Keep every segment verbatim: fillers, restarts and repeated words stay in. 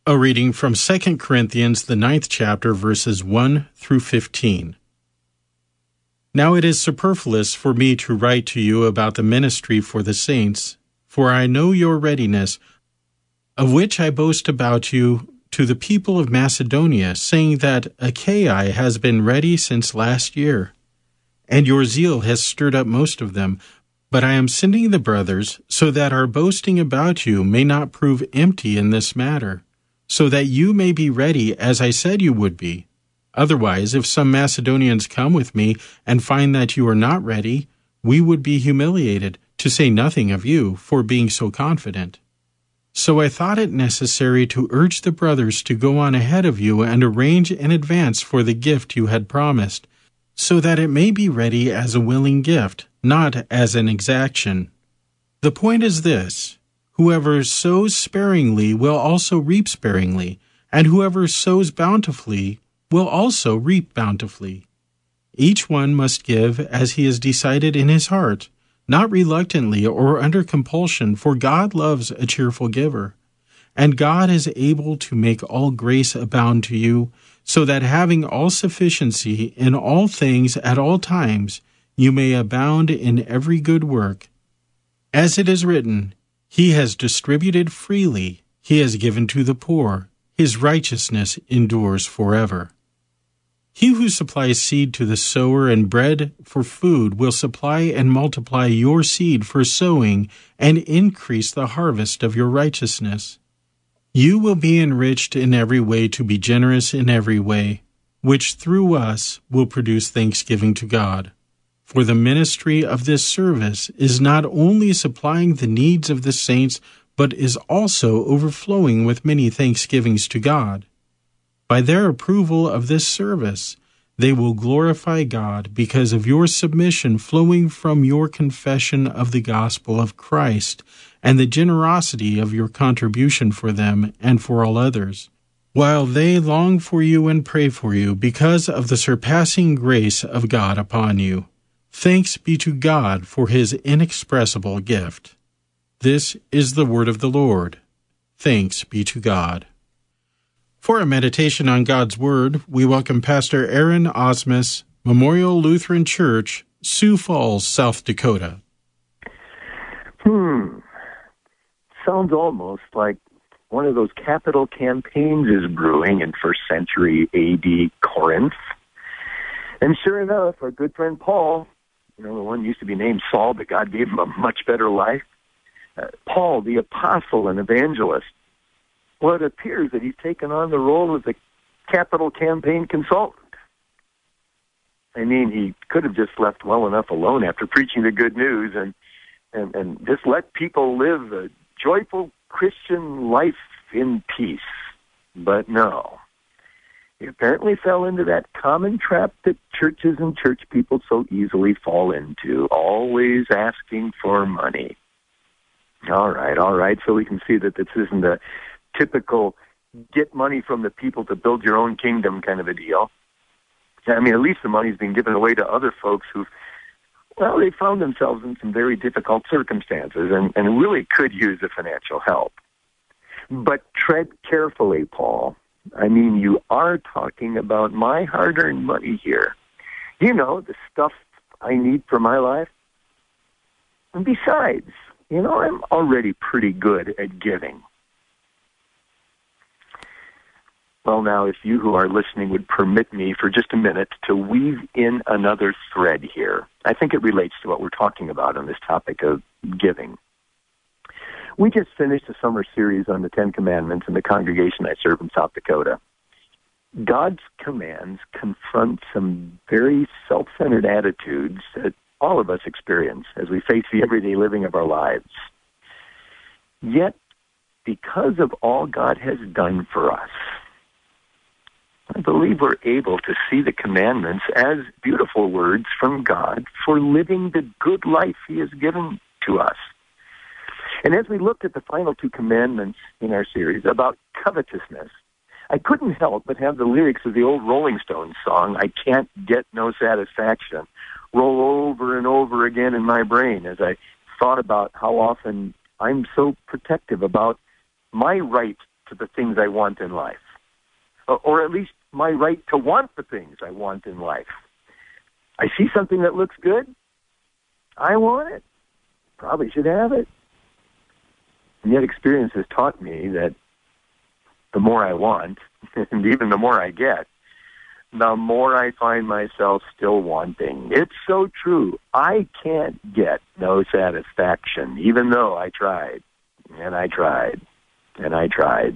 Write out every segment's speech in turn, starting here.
A reading from Second Corinthians, the ninth chapter, verses one through fifteen. Now it is superfluous for me to write to you about the ministry for the saints, for I know your readiness, of which I boast about you to the people of Macedonia, saying that Achaia has been ready since last year, and your zeal has stirred up most of them. But I am sending the brothers, so that our boasting about you may not prove empty in this matter, so that you may be ready as I said you would be. Otherwise, if some Macedonians come with me and find that you are not ready, we would be humiliated, to say nothing of you, for being so confident. So I thought it necessary to urge the brothers to go on ahead of you and arrange in advance for the gift you had promised, so that it may be ready as a willing gift, not as an exaction. The point is this: whoever sows sparingly will also reap sparingly, and whoever sows bountifully will also reap bountifully. Each one must give as he has decided in his heart, not reluctantly or under compulsion, for God loves a cheerful giver. And God is able to make all grace abound to you, so that having all sufficiency in all things at all times, you may abound in every good work. As it is written, He has distributed freely, He has given to the poor, His righteousness endures forever. He who supplies seed to the sower and bread for food will supply and multiply your seed for sowing and increase the harvest of your righteousness. You will be enriched in every way to be generous in every way, which through us will produce thanksgiving to God. For the ministry of this service is not only supplying the needs of the saints, but is also overflowing with many thanksgivings to God. By their approval of this service, they will glorify God because of your submission flowing from your confession of the gospel of Christ and the generosity of your contribution for them and for all others, while they long for you and pray for you because of the surpassing grace of God upon you. Thanks be to God for His inexpressible gift. This is the word of the Lord. Thanks be to God. For a meditation on God's Word, we welcome Pastor Aaron Osmus, Memorial Lutheran Church, Sioux Falls, South Dakota. Hmm. Sounds almost like one of those capital campaigns is brewing in first century A D Corinth. And sure enough, our good friend Paul, you know, the one used to be named Saul, but God gave him a much better life. Uh, Paul, the apostle and evangelist, well, it appears that he's taken on the role of the capital campaign consultant. I mean, he could have just left well enough alone after preaching the good news and, and, and just let people live a joyful Christian life in peace. But no. He apparently fell into that common trap that churches and church people so easily fall into, always asking for money. All right, all right, so we can see that this isn't a typical get money from the people to build your own kingdom kind of a deal. I mean, at least the money's being given away to other folks who've, well, they found themselves in some very difficult circumstances and, and really could use the financial help. But tread carefully, Paul. I mean, you are talking about my hard-earned money here. You know, the stuff I need for my life. And besides, you know, I'm already pretty good at giving. Well, now, if you who are listening would permit me for just a minute to weave in another thread here. I think it relates to what we're talking about on this topic of giving. We just finished a summer series on the Ten Commandments in the congregation I serve in South Dakota. God's commands confront some very self-centered attitudes that all of us experience as we face the everyday living of our lives. Yet, because of all God has done for us, I believe we're able to see the commandments as beautiful words from God for living the good life He has given to us. And as we looked at the final two commandments in our series about covetousness, I couldn't help but have the lyrics of the old Rolling Stones song, I Can't Get No Satisfaction, roll over and over again in my brain as I thought about how often I'm so protective about my right to the things I want in life, or, or at least my right to want the things I want in life. I see something that looks good, I want it. Probably should have it. And yet experience has taught me that the more I want, and even the more I get, the more I find myself still wanting. It's so true. I can't get no satisfaction, even though I tried, and I tried, and I tried.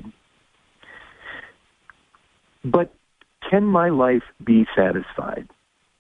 But can my life be satisfied?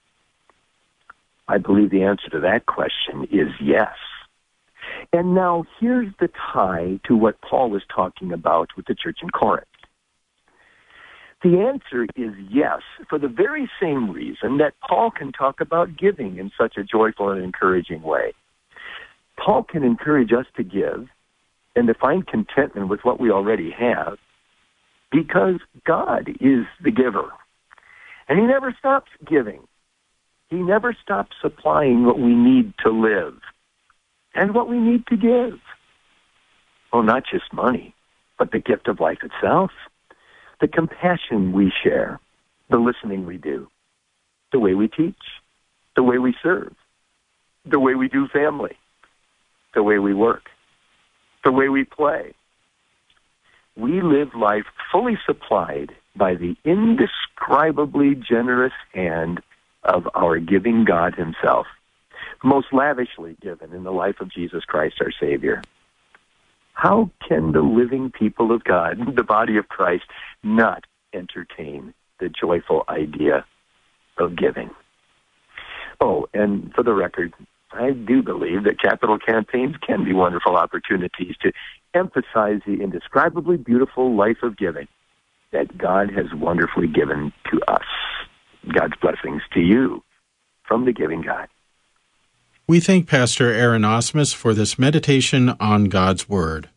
I believe the answer to that question is yes. And now here's the tie to what Paul was talking about with the church in Corinth. The answer is yes, for the very same reason that Paul can talk about giving in such a joyful and encouraging way. Paul can encourage us to give and to find contentment with what we already have because God is the giver. And he never stops giving. He never stops supplying what we need to live and what we need to give. Oh, not just money, but the gift of life itself. The compassion we share, the listening we do, the way we teach, the way we serve, the way we do family, the way we work, the way we play. We live life fully supplied by the indescribably generous hand of our giving God himself, most lavishly given in the life of Jesus Christ, our Savior. How can the living people of God, the body of Christ, not entertain the joyful idea of giving? Oh, and for the record, I do believe that capital campaigns can be wonderful opportunities to emphasize the indescribably beautiful life of giving that God has wonderfully given to us. God's blessings to you from the giving God. We thank Pastor Aaron Osmus for this meditation on God's Word.